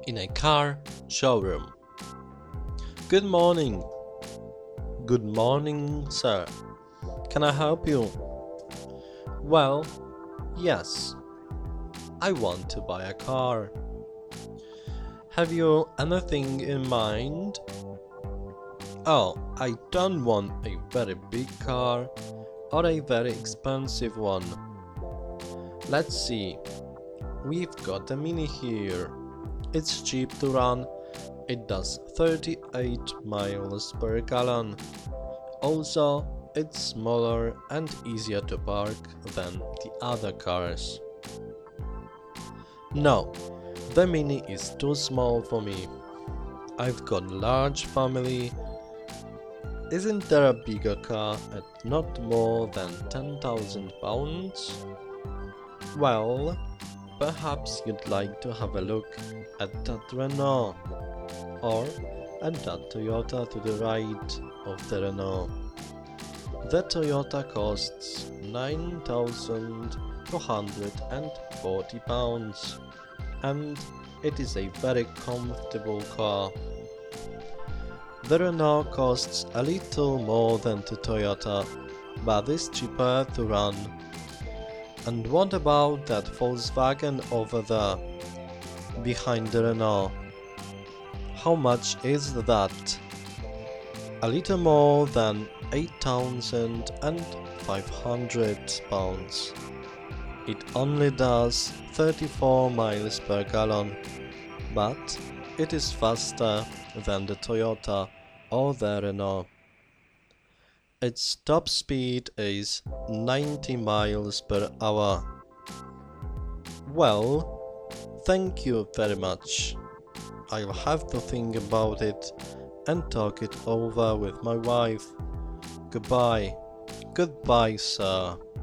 in a car showroom. Good morning. Good morning, sir. Can I help you? Well, yes. I want to buy a car. Have you anything in mind? Oh, I don't want a very big car or a very expensive one. Let's see. We've got a Mini here. It's cheap to run. It does 38 miles per gallon. Also, it's smaller and easier to park than the other cars. No, the Mini is too small for me. I've got a large family. Isn't there a bigger car at not more than £10,000? Well, perhaps you'd like to have a look at that Renault or at that Toyota to the right of the Renault. The Toyota costs £9,240 and it is a very comfortable car. The Renault costs a little more than the Toyota, but is cheaper to run. And what about that Volkswagen over there, behind the Renault? How much is that? A little more than £8,500. It only does 34 miles per gallon, but it is faster than the Toyota or the Renault. Its top speed is 90 miles per hour. Well, thank you very much. I'll have to think about it and talk it over with my wife. Goodbye. Goodbye, sir.